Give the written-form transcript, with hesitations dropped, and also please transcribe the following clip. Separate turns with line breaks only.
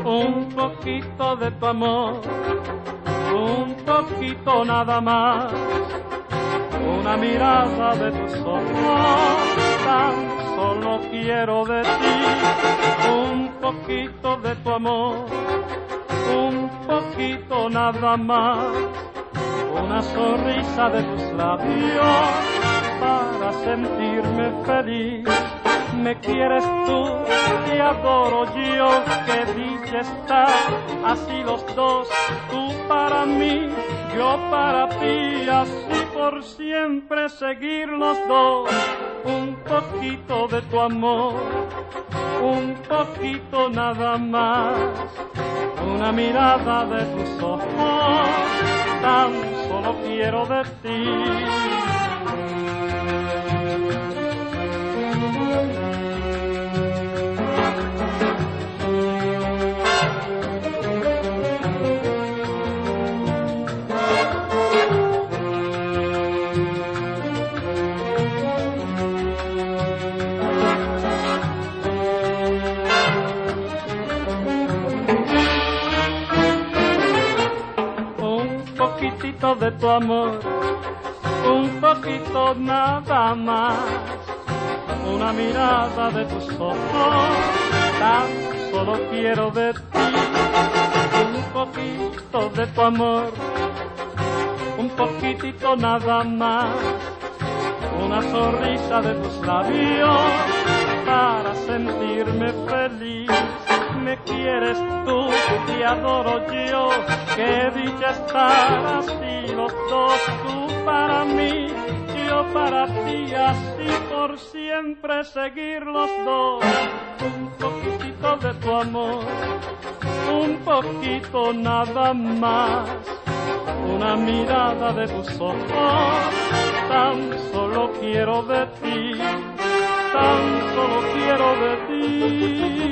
un poquito de tu amor, un poquito nada más, una mirada de tus ojos, tan solo quiero de ti, un poquito de tu amor, un poquito nada más, una sonrisa de tus labios para sentirme feliz. Me quieres tú, te adoro yo, qué dicha está, así los dos, tú para mí, yo para ti, así por siempre seguir los dos. Un poquito de tu amor, un poquito nada más, una mirada de tus ojos, tan solo quiero de ti. Un poquitito de tu amor, un poquito nada más, una mirada de tus ojos, tan solo quiero de ti. Un poquito de tu amor, un poquitito nada más, una sonrisa de tus labios para sentirme feliz. Me quieres tú, te adoro yo, qué dicha estar así los dos, tú para mí, yo para ti, así por siempre seguir los dos. Un poquitito de tu amor, un poquito nada más, una mirada de tus ojos, tan solo quiero de ti, tan solo quiero de ti.